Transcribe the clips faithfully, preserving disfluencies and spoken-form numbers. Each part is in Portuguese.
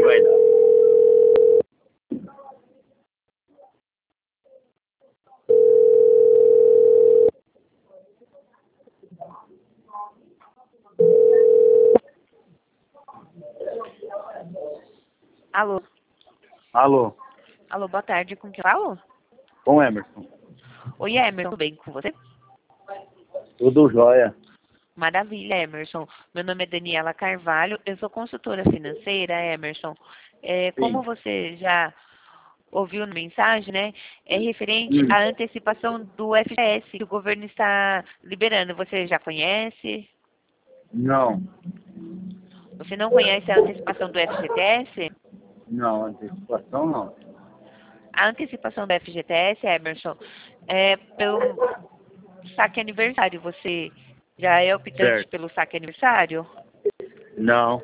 que vai dar. Alô? Alô, Alô, boa tarde. Com quem eu falo? com o Emerson. Oi, Emerson. Tudo bem com você? Tudo jóia. Maravilha, Emerson. Meu nome é Daniela Carvalho. Eu sou consultora financeira, Emerson. É, como Sim. você já ouviu na mensagem, né? É referente Hum. à antecipação do F G S que o governo está liberando. Você já conhece? Não, Você não conhece a antecipação do F G T S? não, antecipação não. A antecipação do F G T S, Emerson, é pelo saque aniversário. Você já é optante Certo. pelo saque aniversário? Não.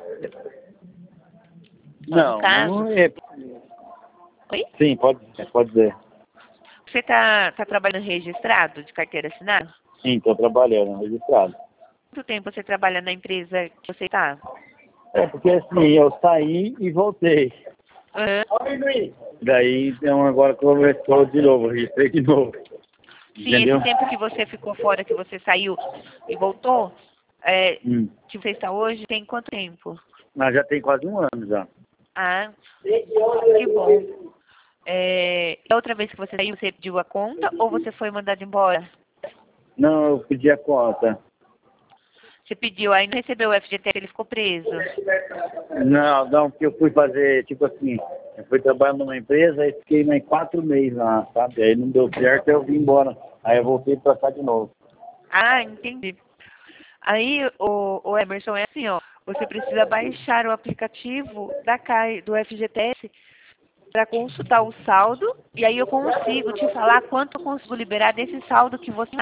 Ó, no Não, caso, não é. oi? Sim, pode, pode dizer. Você está tá trabalhando registrado de carteira assinada? Sim, estou trabalhando, registrado. Quanto tempo você trabalha na empresa que você está? É porque assim, eu saí e voltei. Aham. Daí, então, agora começou de novo, registrei de novo. Sim, Entendeu? esse tempo que você ficou fora, que você saiu e voltou, é, Hum. que você está hoje, tem quanto tempo? Mas já tem quase um ano já. Ah, que bom. É, a outra vez que você saiu, você pediu a conta ou você foi mandado embora? Não, eu pedi a conta. Você pediu, aí não recebeu o F G T S, ele ficou preso. Não, não, porque eu fui fazer, tipo assim, eu fui trabalhar numa empresa e fiquei mais quatro meses lá, sabe? Aí não deu certo, eu vim embora. Aí eu voltei pra cá de novo. Ah, entendi. Aí, o, o Emerson, é assim, ó, você precisa baixar o aplicativo da C A I, do F G T S, para consultar o saldo, e aí eu consigo te falar quanto eu consigo liberar desse saldo que você...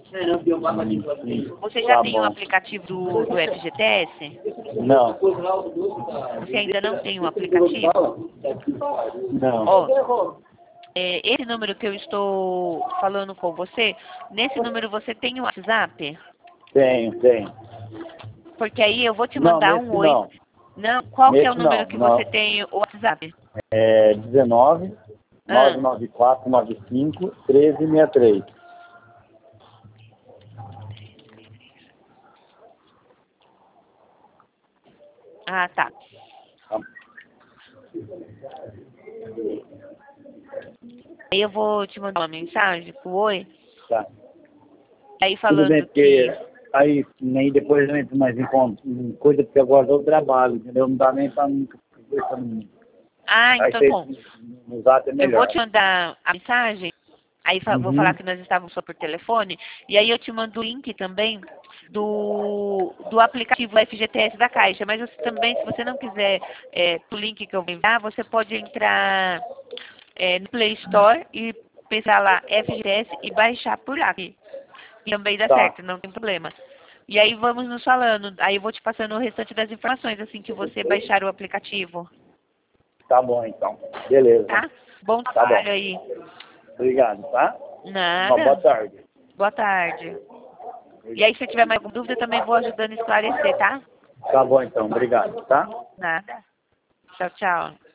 Você já Tá tem o bom. aplicativo do, do F G T S? Não, Você ainda não tem o aplicativo? não. Ó, é, esse número que eu estou falando com você, nesse número você tem o WhatsApp? Tenho, tenho. Porque aí eu vou te Não, mandar um nesse oi. não. Não, qual que é o Nesse número não, que você não. tem o WhatsApp? É dezenove, Ah, nove nove quatro, nove cinco, treze sessenta e três. ah, tá. Aí eu vou te mandar uma mensagem pro oi, Tá. aí Tudo bem, falando porque que... aí nem depois eu entro mais em, con- em coisa, porque agora eu trabalho, entendeu? Não dá nem pra nunca conversando. Ah, Aí então você bom. no zap é Eu vou melhor. te mandar a mensagem, aí fa- vou falar Uhum. que nós estávamos só por telefone, e aí eu te mando o link também do, do aplicativo F G T S da Caixa. Mas você também, se você não quiser é, o link que eu vou enviar, você pode entrar é, no Play Store e pesquisar lá F G T S e baixar por lá. Que também dá Tá, certo, não tem problema. E aí vamos nos falando, aí eu vou te passando o restante das informações assim que você baixar o aplicativo, tá bom então. Beleza. tá? Bom Tá bom. trabalho aí. Obrigado, tá? Uma boa Nada. tarde. Boa tarde. E aí, se tiver mais alguma dúvida, eu também vou ajudando a esclarecer, tá? Tá bom então, obrigado, tá? Nada. Tchau, tchau.